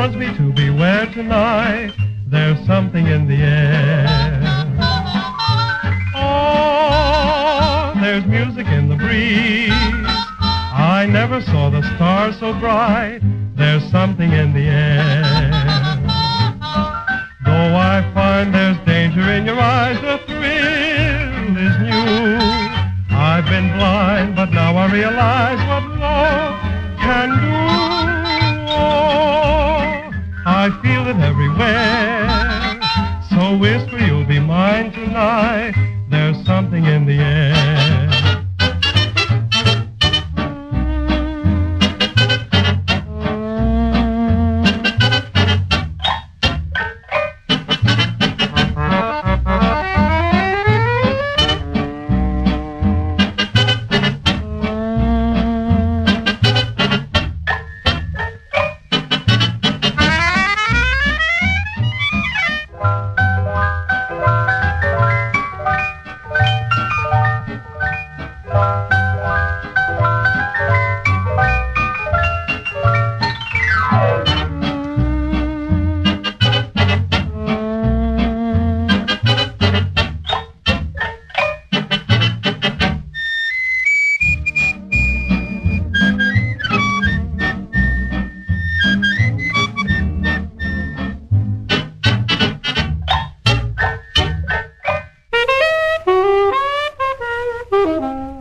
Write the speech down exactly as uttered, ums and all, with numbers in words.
wants me to beware tonight. There's something in the air. Oh, there's music in the breeze. I never saw the stars so bright. There's something in the air. Though I find there's danger in your eyes, the thrill is new. I've been blind, but now I realize what love can do. Oh, I feel it everywhere. So whisper you'll be mine tonight. There's something in the air.